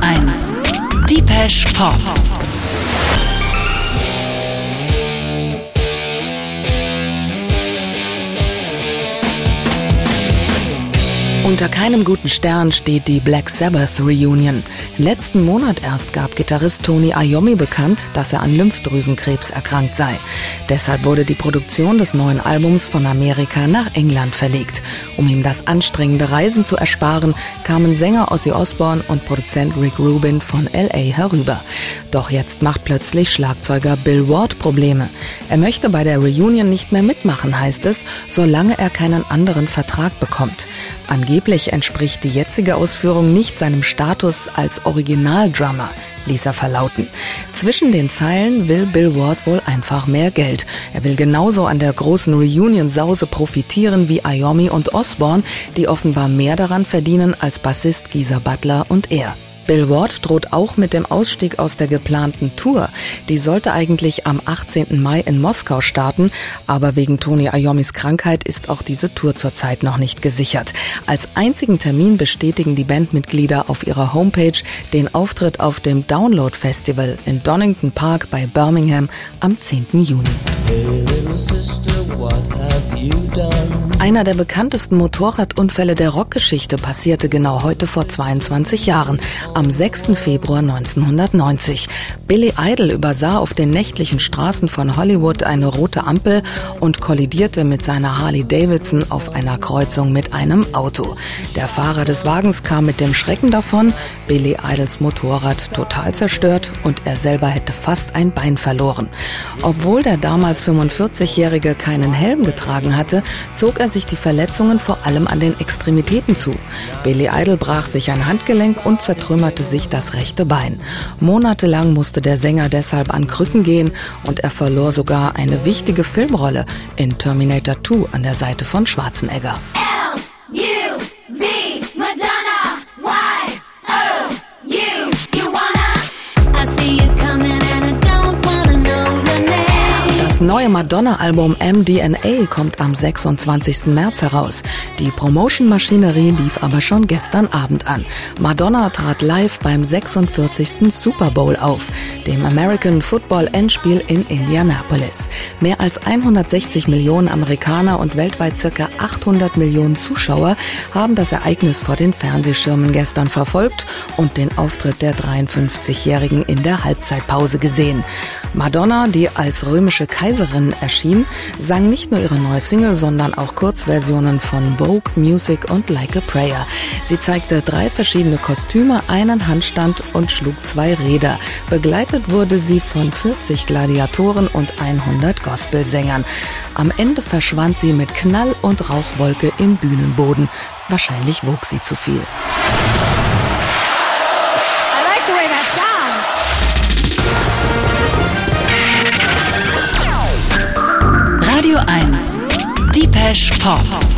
1 Depeche Pop. Unter keinem guten Stern steht die Black Sabbath Reunion. Letzten Monat erst gab Gitarrist Tony Iommi bekannt, dass er an Lymphdrüsenkrebs erkrankt sei. Deshalb wurde die Produktion des neuen Albums von Amerika nach England verlegt. Um ihm das anstrengende Reisen zu ersparen, kamen Sänger Ozzy Osbourne und Produzent Rick Rubin von LA herüber. Doch jetzt macht plötzlich Schlagzeuger Bill Ward Probleme. Er möchte bei der Reunion nicht mehr mitmachen, heißt es, solange er keinen anderen Vertrag bekommt. Angeblich entspricht die jetzige Ausführung nicht seinem Status als Originaldrummer, ließ er verlauten. Zwischen den Zeilen will Bill Ward wohl einfach mehr Geld. Er will genauso an der großen Reunion-Sause profitieren wie Iommi und Osbourne, die offenbar mehr daran verdienen als Bassist Geezer Butler und er. Bill Ward droht auch mit dem Ausstieg aus der geplanten Tour. Die sollte eigentlich am 18. Mai in Moskau starten, aber wegen Tony Iommis Krankheit ist auch diese Tour zurzeit noch nicht gesichert. Als einzigen Termin bestätigen die Bandmitglieder auf ihrer Homepage den Auftritt auf dem Download Festival in Donington Park bei Birmingham am 10. Juni. Einer der bekanntesten Motorradunfälle der Rockgeschichte passierte genau heute vor 22 Jahren, am 6. Februar 1990. Billy Idol übersah auf den nächtlichen Straßen von Hollywood eine rote Ampel und kollidierte mit seiner Harley Davidson auf einer Kreuzung mit einem Auto. Der Fahrer des Wagens kam mit dem Schrecken davon, Billy Idols Motorrad total zerstört und er selber hätte fast ein Bein verloren. Obwohl der damals 45-Jährige keinen Helm getragen hatte, zog er sich die Verletzungen vor allem an den Extremitäten zu. Billy Idol brach sich ein Handgelenk und zertrümmerte sich das rechte Bein. Monatelang musste der Sänger deshalb an Krücken gehen und er verlor sogar eine wichtige Filmrolle in Terminator 2 an der Seite von Schwarzenegger. Das neue Madonna-Album MDNA kommt am 26. März heraus. Die Promotion-Maschinerie lief aber schon gestern Abend an. Madonna trat live beim 46. Super Bowl auf, dem American Football Endspiel in Indianapolis. Mehr als 160 Millionen Amerikaner und weltweit ca. 800 Millionen Zuschauer haben das Ereignis vor den Fernsehschirmen gestern verfolgt und den Auftritt der 53-Jährigen in der Halbzeitpause gesehen. Madonna, die als römische Kaiserin erschien, sang nicht nur ihre neue Single, sondern auch Kurzversionen von Vogue, Music und Like a Prayer. Sie zeigte 3 verschiedene Kostüme, einen Handstand und schlug 2 Räder. Begleitet wurde sie von 40 Gladiatoren und 100 Gospelsängern. Am Ende verschwand sie mit Knall und Rauchwolke im Bühnenboden. Wahrscheinlich wog sie zu viel. Radio 1 Depeche Pop.